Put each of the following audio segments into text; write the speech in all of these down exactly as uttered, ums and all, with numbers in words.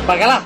¡Bacalá!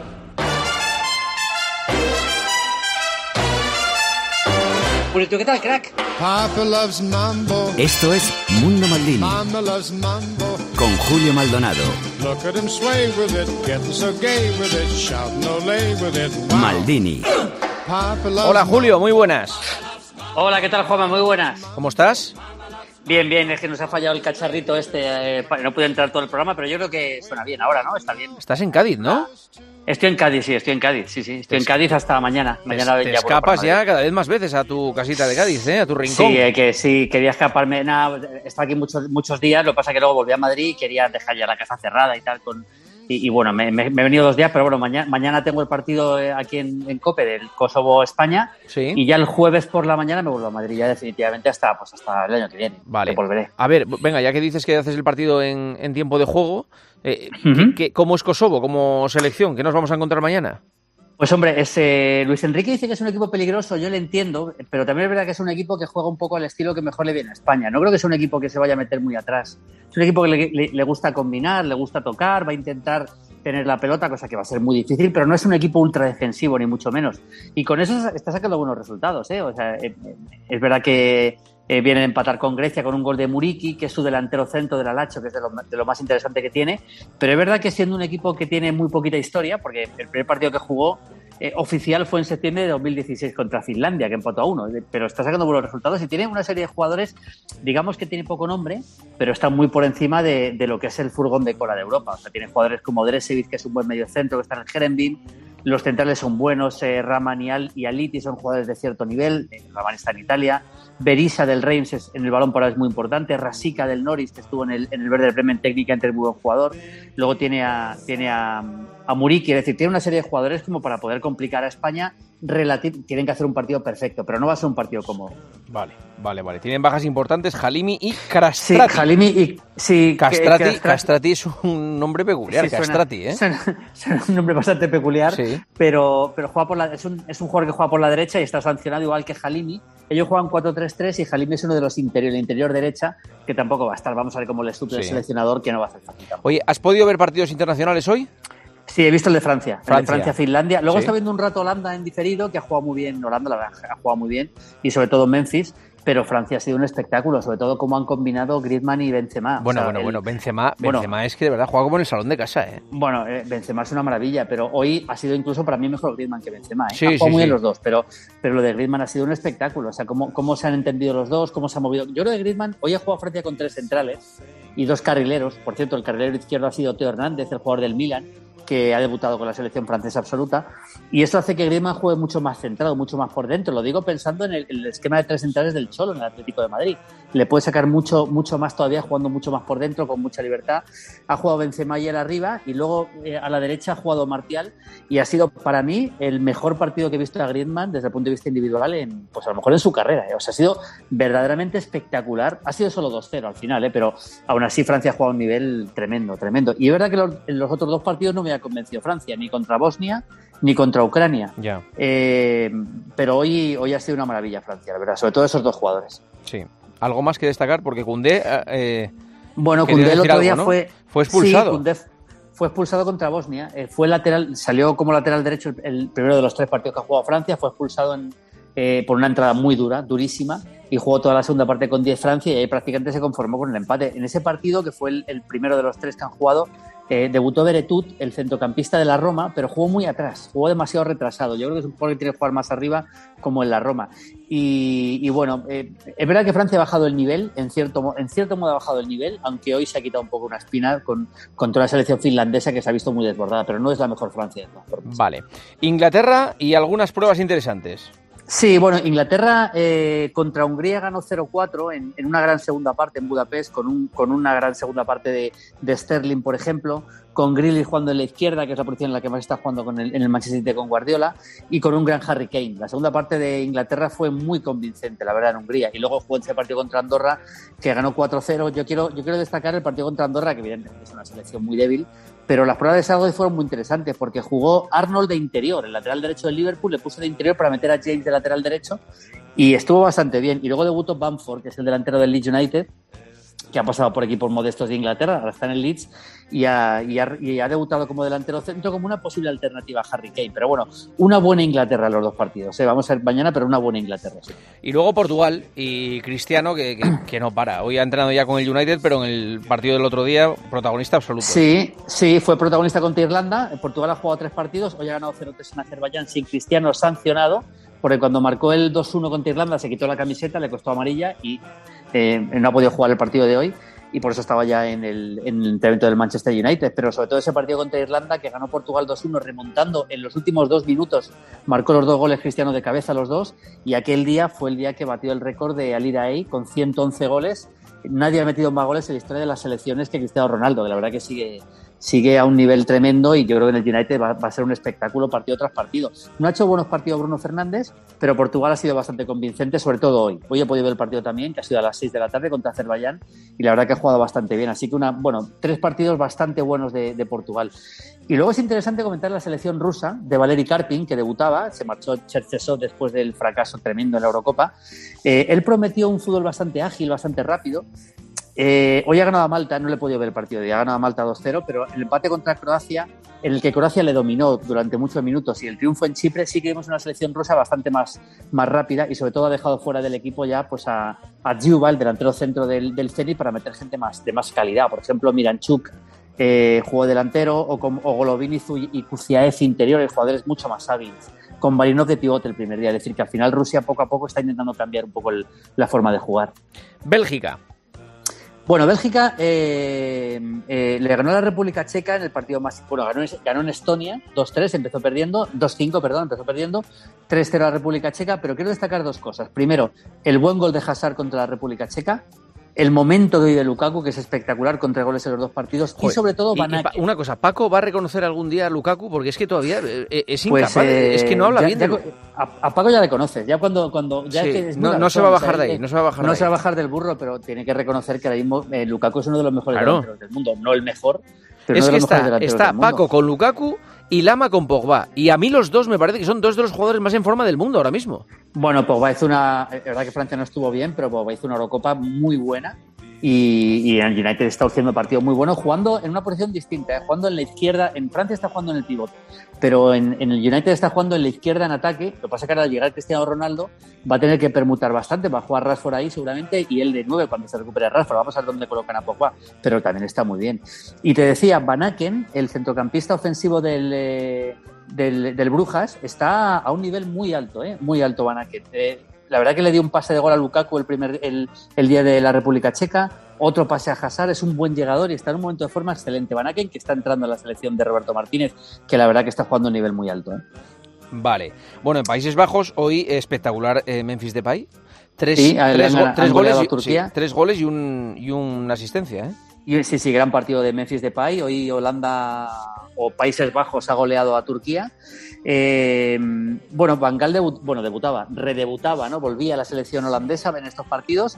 Purito, ¿qué tal, crack? Papa loves mambo. Esto es Mundo Maldini. Mama loves mambo. Con Julio Maldonado. Look at him sway with it, getting so gay with it, shouting olé with it. Wow. Maldini. Papa loves Hola Julio, muy buenas. Hola, ¿qué tal, Juanma? Muy buenas. ¿Cómo estás? Bien, bien, es que nos ha fallado el cacharrito este, eh, no pude entrar todo el programa, pero yo creo que suena bien ahora, ¿no? Está bien. Estás en Cádiz, ¿no? Estoy en Cádiz, sí, estoy en Cádiz, sí, sí. Estoy en Cádiz hasta mañana. Mañana Te, te ya escapas ya cada vez más veces a tu casita de Cádiz, ¿eh? A tu rincón. Sí, eh, que sí, quería escaparme. Nada, he estado aquí muchos, muchos días, lo que pasa es que luego volví a Madrid y quería dejar ya la casa cerrada y tal. Con, y, y bueno, me, me, me he venido dos días, pero bueno, mañana, mañana tengo el partido aquí en, en COPE del Kosovo-España. Sí. Y ya el jueves por la mañana me vuelvo a Madrid, ya definitivamente hasta, pues, hasta el año que viene. Vale. Que volveré. A ver, venga, ya que dices que haces el partido en, en tiempo de juego, eh, Uh-huh. ¿qué, qué, ¿cómo es Kosovo como selección? ¿Qué nos vamos a encontrar mañana? Pues hombre, es, eh, Luis Enrique dice que es un equipo peligroso, yo le entiendo, pero también es verdad que es un equipo que juega un poco al estilo que mejor le viene a España. No creo que sea un equipo que se vaya a meter muy atrás. Es un equipo que le, le, le gusta combinar, le gusta tocar, va a intentar tener la pelota, cosa que va a ser muy difícil, pero no es un equipo ultra defensivo, ni mucho menos. Y con eso está sacando buenos resultados, ¿eh? O sea, eh, es verdad que eh, vienen a empatar con Grecia con un gol de Muriqui, que es su delantero centro del Alacho, que es de lo, de lo más interesante que tiene. Pero es verdad que siendo un equipo que tiene muy poquita historia, porque el primer partido que jugó Eh, oficial fue en septiembre de dos mil dieciséis contra Finlandia, que empató a uno, pero está sacando buenos resultados y tiene una serie de jugadores, digamos que tiene poco nombre, pero están muy por encima de, de lo que es el furgón de cola de Europa. O sea, tiene jugadores como Dresevic, que es un buen mediocentro, que está en el Herenveen. Los centrales son buenos, eh, Raman y, Al, y Aliti son jugadores de cierto nivel. Eh, Raman está en Italia. Berisa del Reims es, en el balón por ahora es muy importante. Rasica del Norwich, que estuvo en el, en el Werder Bremen técnicamente es muy buen jugador. Luego tiene a, tiene a, a Muriqui, es decir, tiene una serie de jugadores como para poder complicar a España. Relativ- tienen que hacer un partido perfecto, pero no va a ser un partido cómodo. Vale, vale, vale. Tienen bajas importantes Halimi y Castrati. Sí, Halimi y... Sí, Castrati, Castrati, Castrati es un nombre peculiar, sí, suena, Castrati, ¿eh? Suena, suena un nombre bastante peculiar, Sí. pero, pero juega por la, es, un, es un jugador que juega por la derecha y está sancionado igual que Halimi. Ellos juegan cuatro tres tres y Halimi es uno de los interior, el interior derecha, que tampoco va a estar. Vamos a ver cómo le estudia el Sí. seleccionador, que no va a hacer fácil tampoco. Oye, ¿has podido ver partidos internacionales hoy? Sí, he visto el de Francia, Francia. el de Francia-Finlandia. Luego Sí. está viendo un rato Holanda en diferido, que ha jugado muy bien. Holanda, la verdad, ha jugado muy bien. Y sobre todo Memphis. Pero Francia ha sido un espectáculo, sobre todo cómo han combinado Griezmann y Benzema. Bueno, O sea, bueno, el, bueno, Benzema, bueno, Benzema es que de verdad juega como en el salón de casa, ¿eh? Bueno, eh, Benzema es una maravilla, pero hoy ha sido incluso para mí mejor Griezmann que Benzema. ¿eh? Sí, ha jugado sí, muy sí. bien los dos, pero, pero lo de Griezmann ha sido un espectáculo. O sea, cómo, cómo se han entendido los dos, cómo se ha movido. Yo creo que Griezmann hoy ha jugado Francia con tres centrales y dos carrileros. Por cierto, el carrilero izquierdo ha sido Teo Hernández, el jugador del Milan, que ha debutado con la selección francesa absoluta, y eso hace que Griezmann juegue mucho más centrado, mucho más por dentro. Lo digo pensando en el, el esquema de tres centrales del Cholo en el Atlético de Madrid. Le puede sacar mucho, mucho más todavía, jugando mucho más por dentro, con mucha libertad. Ha jugado Benzema y él arriba, y luego eh, a la derecha ha jugado Martial, y ha sido para mí el mejor partido que he visto a Griezmann desde el punto de vista individual, en, pues a lo mejor en su carrera. ¿eh? O sea, ha sido verdaderamente espectacular. Ha sido solo dos cero al final, ¿eh? Pero aún así Francia ha jugado a un nivel tremendo, tremendo. Y es verdad que los, en los otros dos partidos no me ha convencido Francia, ni contra Bosnia ni contra Ucrania. Ya. Eh, pero hoy, hoy ha sido una maravilla Francia, la verdad, sobre todo esos dos jugadores. Sí. Algo más que destacar, porque Koundé... Eh, bueno, quería Koundé el decir otro día algo, ¿no? fue... Fue expulsado. Sí, Koundé fue expulsado contra Bosnia. Eh, fue lateral, salió como lateral derecho el, el primero de los tres partidos que ha jugado Francia. Fue expulsado en, eh, por una entrada muy dura, durísima, y jugó toda la segunda parte con diez Francia, y ahí prácticamente se conformó con el empate. En ese partido, que fue el, el primero de los tres que han jugado, eh, debutó Beretut, el centrocampista de la Roma, pero jugó muy atrás, jugó demasiado retrasado. Yo creo que es un jugador que tiene que jugar más arriba, como en la Roma. Y, y bueno, eh, es verdad que Francia ha bajado el nivel, en cierto, en cierto modo ha bajado el nivel, aunque hoy se ha quitado un poco una espina con, con toda la selección finlandesa, que se ha visto muy desbordada, pero no es la mejor Francia de todas formas. Vale. Inglaterra y algunas pruebas interesantes. Sí, bueno, Inglaterra eh, contra Hungría ganó cero cuatro en, en una gran segunda parte en Budapest, con, un, con una gran segunda parte de, de Sterling, por ejemplo, con Grealish jugando en la izquierda, que es la posición en la que más está jugando con el, en el Manchester City con Guardiola, y con un gran Harry Kane. La segunda parte de Inglaterra fue muy convincente, la verdad, en Hungría, y luego jugó ese partido contra Andorra, que ganó cuatro cero. Yo quiero, yo quiero destacar el partido contra Andorra, que evidentemente es una selección muy débil, pero las pruebas de saldo fueron muy interesantes, porque jugó Arnold de interior, el lateral derecho del Liverpool, le puso de interior para meter a James de lateral derecho, y estuvo bastante bien. Y luego debutó Bamford, que es el delantero del Leeds United, que ha pasado por equipos modestos de Inglaterra, ahora está en el Leeds y ha, y, ha, y ha debutado como delantero centro como una posible alternativa a Harry Kane. Pero bueno, una buena Inglaterra en los dos partidos, ¿eh? Vamos a ver mañana, pero una buena Inglaterra, sí. Y luego Portugal y Cristiano, que, que, que no para. Hoy ha entrenado ya con el United, pero en el partido del otro día, protagonista absoluto. Sí, sí, fue protagonista contra Irlanda. Portugal ha jugado tres partidos, hoy ha ganado cero tres en Azerbaiyán sin Cristiano sancionado, porque cuando marcó el dos uno contra Irlanda se quitó la camiseta, le costó amarilla y eh, no ha podido jugar el partido de hoy. Y por eso estaba ya en el, en el entrenamiento del Manchester United. Pero sobre todo ese partido contra Irlanda, que ganó Portugal dos uno, remontando en los últimos dos minutos, marcó los dos goles Cristiano de cabeza, los dos, y aquel día fue el día que batió el récord de Ali Daei con ciento once goles. Nadie ha metido más goles en la historia de las selecciones que Cristiano Ronaldo, que la verdad que sigue, sigue a un nivel tremendo, y yo creo que en el United va, va a ser un espectáculo partido tras partido. No ha hecho buenos partidos Bruno Fernández, pero Portugal ha sido bastante convincente, sobre todo hoy. Hoy he podido ver el partido también, que ha sido a las seis de la tarde contra Azerbaiyán, y la verdad que ha jugado bastante bien. Así que una, bueno, tres partidos bastante buenos de, de Portugal. Y luego es interesante comentar la selección rusa de Valery Karpin, que debutaba, se marchó Cherchesov después del fracaso tremendo en la Eurocopa. Eh, él prometió un fútbol bastante ágil, bastante rápido. Eh, hoy ha ganado a Malta, no le he podido ver el partido, ya ha ganado a Malta dos cero, pero el empate contra Croacia, en el que Croacia le dominó durante muchos minutos, y el triunfo en Chipre, sí que vimos una selección rusa bastante más, más rápida, y sobre todo ha dejado fuera del equipo ya pues a, a Dzyuba, el delantero centro del, del Zenit, para meter gente más, de más calidad. Por ejemplo, Miranchuk eh, jugó delantero, o, con, o Golovin y Kuziaev interiores, jugadores mucho más hábiles, con Marinov de pivote el primer día. Es decir, que al final Rusia poco a poco está intentando cambiar un poco el, la forma de jugar. Bélgica. Bueno, Bélgica eh, eh, le ganó a la República Checa en el partido más... Bueno, ganó, ganó en Estonia dos tres, empezó perdiendo, dos cinco, perdón, empezó perdiendo, tres cero a la República Checa, pero quiero destacar dos cosas. Primero, el buen gol de Hazard contra la República Checa, el momento de hoy de Lukaku, que es espectacular, con tres goles en los dos partidos. Joder. Y sobre todo Van Aken. Y, y una cosa, ¿Paco va a reconocer algún día a Lukaku? Porque es que todavía es incapaz, pues, eh, es que no habla ya, bien ya, de... a, a Paco ya le conoces, ya cuando... cuando ya sí, que es no, no se va a bajar de ahí, no se va a bajar No de se va a ahí. bajar del burro, pero tiene que reconocer que ahora mismo eh, Lukaku es uno de los mejores claro. delanteros del mundo, no el mejor, pero es uno de que los está, mejores está del mundo. Paco con Lukaku y Lama con Pogba, y a mí los dos me parece que son dos de los jugadores más en forma del mundo ahora mismo. Bueno, Pogba hizo una... Es verdad que Francia no estuvo bien, pero Pogba hizo una Eurocopa muy buena. Y, y en el United está haciendo partidos muy buenos, jugando en una posición distinta, ¿eh? Jugando en la izquierda. En Francia está jugando en el pivote, pero en, en el United está jugando en la izquierda en ataque. Lo que pasa es que ahora al llegar Cristiano Ronaldo va a tener que permutar bastante, va a jugar Rashford ahí seguramente, y él de nueve cuando se recupere Rashford. Vamos a ver dónde colocan a Pogba, pero también está muy bien. Y te decía, Van Aken, el centrocampista ofensivo del, eh, del, del Brujas, está a un nivel muy alto, ¿eh? Muy alto Van Aken. Eh, La verdad que le dio un pase de gol a Lukaku el primer el, el día de la República Checa, otro pase a Hazard, es un buen llegador y está en un momento de forma excelente. Van Aken, que está entrando en la selección de Roberto Martínez, que la verdad que está jugando a un nivel muy alto, ¿eh? Vale. Bueno, en Países Bajos, hoy espectacular eh, Memphis Depay. Tres, sí, tres, han, tres, han goles, y, Turquía. Sí, tres goles y, un, y una asistencia, ¿eh? Y, sí, sí, gran partido de Memphis Depay. Hoy Holanda o Países Bajos ha goleado a Turquía. Eh, bueno, Van Gaal debut, bueno, debutaba, redebutaba, ¿no? Volvía a la selección holandesa en estos partidos.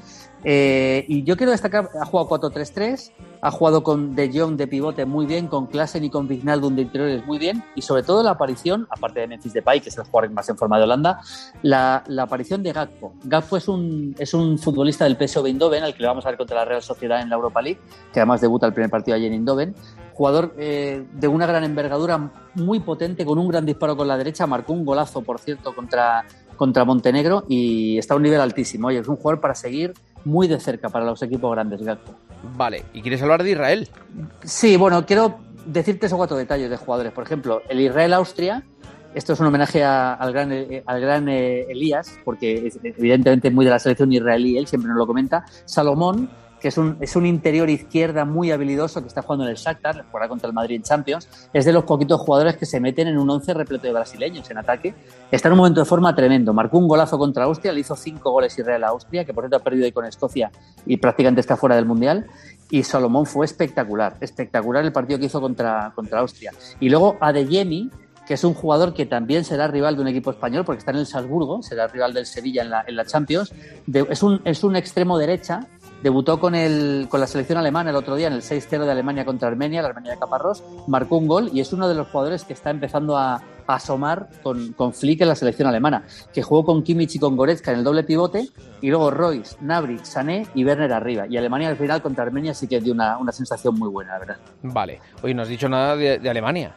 Eh, y yo quiero destacar, ha jugado cuatro tres tres, ha jugado con De Jong de pivote muy bien, con Klaassen y con Wijnaldum de interiores muy bien, y sobre todo la aparición, aparte de Memphis Depay, que es el jugador más en forma de Holanda, la, la aparición de Gakpo. Gakpo es un, es un futbolista del P S V Eindhoven, al que le vamos a ver contra la Real Sociedad en la Europa League, que además debuta el primer partido allí en Eindhoven. Jugador eh, de una gran envergadura, muy potente, con un gran disparo con la derecha, marcó un golazo, por cierto, contra, contra Montenegro, y está a un nivel altísimo. Oye, es un jugador para seguir muy de cerca para los equipos grandes, Gakpo. Vale, ¿y quieres hablar de Israel? Sí, bueno, quiero decir tres o cuatro detalles de jugadores. Por ejemplo, el Israel-Austria, esto es un homenaje a, al gran, eh, al gran eh, Elías, porque es, evidentemente es muy de la selección israelí, él siempre nos lo comenta. Salomón, que es un, es un interior izquierda muy habilidoso, que está jugando en el Shakhtar, jugará contra el Madrid en Champions. Es de los poquitos jugadores que se meten en un once repleto de brasileños en ataque. Está en un momento de forma tremendo. Marcó un golazo contra Austria, le hizo cinco goles Israel a Austria, que por cierto ha perdido ahí con Escocia y prácticamente está fuera del Mundial. Y Salomón fue espectacular, espectacular el partido que hizo contra, contra Austria. Y luego Adeyemi, que es un jugador que también será rival de un equipo español, porque está en el Salzburgo, será rival del Sevilla en la, en la Champions. De, es, un, es un extremo derecha, Debutó con el con la selección alemana el otro día en el seis cero de Alemania contra Armenia, la Armenia de Caparrós, marcó un gol y es uno de los jugadores que está empezando a, a asomar con, con Flick en la selección alemana, que jugó con Kimmich y con Goretzka en el doble pivote y luego Royce, Gnabry, Sané y Werner arriba. Y Alemania al final contra Armenia sí que dio una, una sensación muy buena, la verdad. Vale. Oye, no has dicho nada de, de Alemania.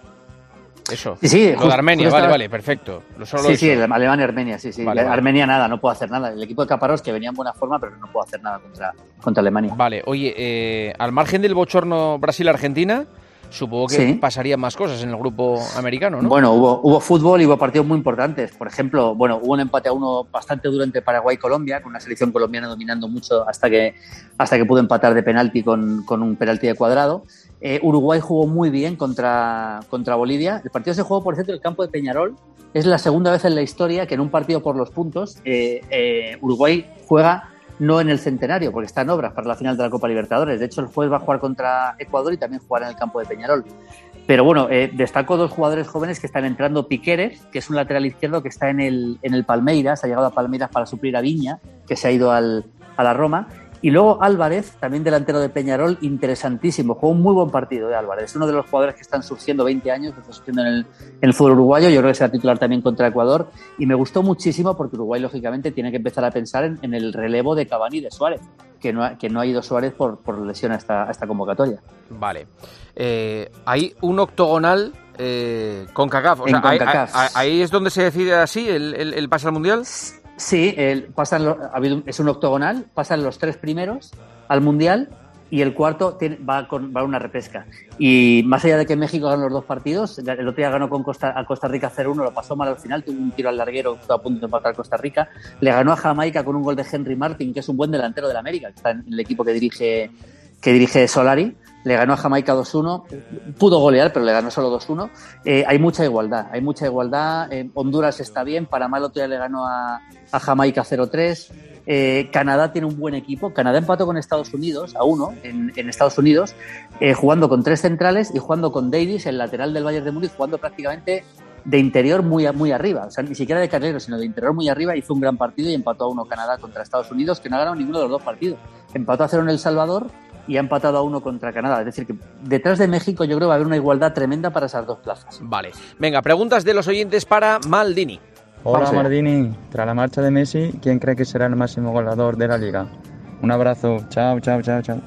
Eso. Sí, sí. Lo Justo, de Armenia, justo vale, estaba... vale, perfecto. Lo solo sí, eso. sí, Alemania y Armenia, sí, sí. Vale, vale. Armenia nada, no puedo hacer nada. El equipo de Caparrós que venía en buena forma, pero no puedo hacer nada contra, contra Alemania. Vale, oye, eh, al margen del bochorno Brasil-Argentina, supongo que sí. pasarían más cosas en el grupo americano, ¿no? Bueno, hubo, hubo fútbol y hubo partidos muy importantes. Por ejemplo, bueno, hubo un empate a uno bastante duro entre Paraguay y Colombia, con una selección colombiana dominando mucho hasta que, hasta que pudo empatar de penalti con, con un penalti de Cuadrado. Eh, Uruguay jugó muy bien contra, contra Bolivia. El partido se jugó, por cierto, en el campo de Peñarol. Es la segunda vez en la historia que en un partido por los puntos eh, eh, Uruguay juega no en el Centenario, porque está en obras para la final de la Copa Libertadores. De hecho, el jueves va a jugar contra Ecuador y también jugará en el campo de Peñarol. Pero bueno, eh, destaco dos jugadores jóvenes que están entrando. Piqueres, que es un lateral izquierdo que está en el, en el Palmeiras, ha llegado a Palmeiras para suplir a Viña, que se ha ido al, a la Roma. Y luego Álvarez, también delantero de Peñarol, interesantísimo. Jugó un muy buen partido de Álvarez. Es uno de los jugadores que están surgiendo veinte años, que está surgiendo en el, en el fútbol uruguayo. Yo creo que será titular también contra Ecuador. Y me gustó muchísimo porque Uruguay, lógicamente, tiene que empezar a pensar en, en el relevo de Cavani y de Suárez, que no ha, que no ha ido Suárez por, por lesión a esta, a esta convocatoria. Vale. Eh, hay un octogonal eh, con CONCACAF. O sea, en ahí, CONCACAF. ahí, ahí es donde se decide así el, el, el pase al Mundial. Sí, el, pasan lo, ha habido, es un octogonal, pasan los tres primeros al Mundial y el cuarto tiene, va, con, va a una repesca. Y más allá de que México ganó los dos partidos, el otro día ganó con Costa, a Costa Rica cero uno, lo pasó mal al final, tuvo un tiro al larguero, estuvo a punto de empatar Costa Rica, le ganó a Jamaica con un gol de Henry Martin, que es un buen delantero del América, que está en el equipo que dirige, que dirige Solari. Le ganó a Jamaica dos uno, pudo golear, pero le ganó solo dos uno. Eh, hay mucha igualdad, hay mucha igualdad. Eh, Honduras está bien, Panamá el otro día le ganó a, a Jamaica cero tres. Eh, Canadá tiene un buen equipo. Canadá empató con Estados Unidos a uno en, en Estados Unidos, eh, jugando con tres centrales y jugando con Davis, el lateral del Bayern de Múnich, jugando prácticamente de interior muy, muy arriba. O sea, ni siquiera de carrilero, sino de interior muy arriba. Hizo un gran partido y empató a uno Canadá contra Estados Unidos, que no ha ganado ninguno de los dos partidos. Empató a cero en El Salvador y ha empatado a uno contra Canadá. Es decir, que detrás de México yo creo que va a haber una igualdad tremenda para esas dos plazas. Vale. Venga, preguntas de los oyentes para Maldini. Hola Maldini, tras la marcha de Messi, ¿quién cree que será el máximo goleador de la Liga? Un abrazo, chao, chao, chao, chao.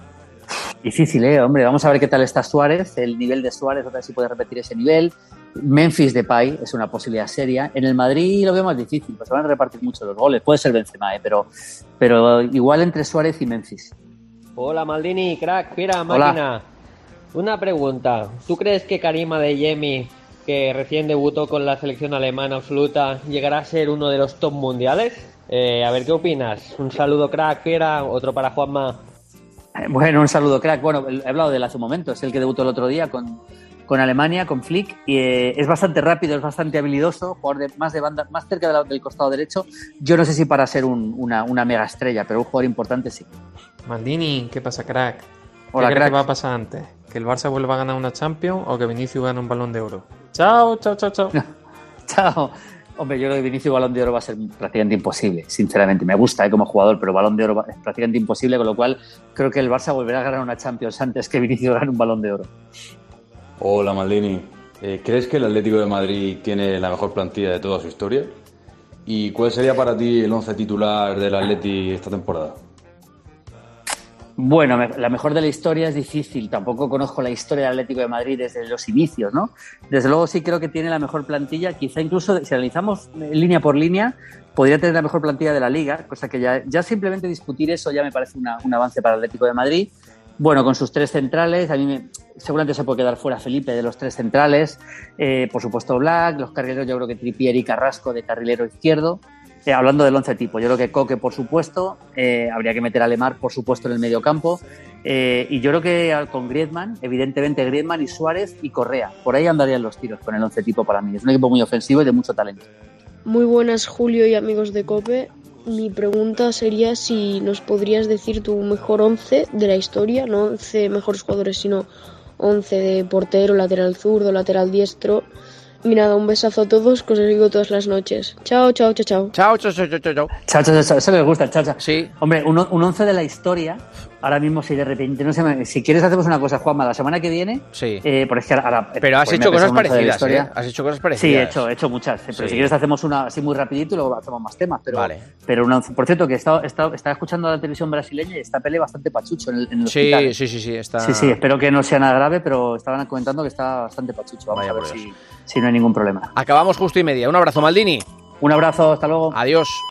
Difícil, ¿eh? Hombre, vamos a ver qué tal está Suárez, el nivel de Suárez, a ver si puede repetir ese nivel. Memphis Depay es una posibilidad seria. En el Madrid lo veo más difícil, pues se van a repartir mucho los goles. Puede ser Benzema, ¿eh? pero, pero igual entre Suárez y Memphis. Hola Maldini, crack, mira, máquina. Hola. Una pregunta. ¿Tú crees que Karim Adeyemi, que recién debutó con la selección alemana absoluta, llegará a ser uno de los top mundiales? Eh, a ver, ¿qué opinas? Un saludo, crack, fiera, otro para Juanma. Bueno, un saludo, crack. Bueno, he hablado de él hace un momento. Es el que debutó el otro día con, con Alemania, con Flick. Y, eh, es bastante rápido, es bastante habilidoso, jugador de, más de banda, más cerca de la, del costado derecho. Yo no sé si para ser un, una, una mega estrella, pero un jugador importante sí. Maldini, ¿qué pasa, crack? ¿Qué Hola, crees crack. que va a pasar antes? ¿Que el Barça vuelva a ganar una Champions o que Vinicius gane un Balón de Oro? Chao, chao, chao, chao. Chao. Hombre, yo creo que Vinicius Balón de Oro va a ser prácticamente imposible, sinceramente. Me gusta, ¿eh? Como jugador, pero Balón de Oro es prácticamente imposible, con lo cual creo que el Barça volverá a ganar una Champions antes que Vinicius gane un Balón de Oro. Hola Maldini, eh, ¿crees que el Atlético de Madrid tiene la mejor plantilla de toda su historia? ¿Y cuál sería para ti el once titular del Atleti esta temporada? Bueno, la mejor de la historia es difícil. Tampoco conozco la historia del Atlético de Madrid desde los inicios, ¿no? Desde luego sí creo que tiene la mejor plantilla. Quizá incluso, si analizamos línea por línea, podría tener la mejor plantilla de la Liga, cosa que ya, ya simplemente discutir eso ya me parece una, un avance para el Atlético de Madrid. Bueno, con sus tres centrales, a mí me, seguramente se puede quedar fuera Felipe de los tres centrales. Eh, por supuesto Black, los carrileros yo creo que Trippier y Carrasco de carrilero izquierdo. Eh, hablando del once tipo, yo creo que Coque, por supuesto, eh, habría que meter a Lemar, por supuesto, en el medio campo, eh, y yo creo que con Griezmann, evidentemente Griezmann y Suárez y Correa, por ahí andarían los tiros con el once tipo para mí. Es un equipo muy ofensivo y de mucho talento. Muy buenas, Julio y amigos de COPE. Mi pregunta sería si nos podrías decir tu mejor once de la historia, no once mejores jugadores, sino once de portero, lateral zurdo, lateral diestro, Y nada, un besazo a todos, que os sigo todas las noches. Chao, chao, chao, chao. Chao, chao, chao, chao, chao. Chao, chao, chao. Eso les gusta, el chao, chao. Sí. Hombre, un, un once de la historia, ahora mismo si de repente, no sé, si quieres hacemos una cosa, Juanma, la semana que viene, sí. eh, por es que ahora, pero has pues hecho cosas parecidas, ¿eh? Has hecho cosas parecidas. Sí, he hecho, he hecho muchas, pero sí. si quieres hacemos una así muy rapidito y luego hacemos más temas, pero, vale. pero una, por cierto, que he estado, he estado, estaba escuchando la televisión brasileña y está Pelé bastante pachucho en el, en el sí, hospital. Sí, sí, sí, está... sí, sí, espero que no sea nada grave, pero estaban comentando que está bastante pachucho, vamos Vaya a ver si, si no hay ningún problema. Acabamos justo y media, un abrazo, Maldini. Un abrazo, hasta luego. Adiós.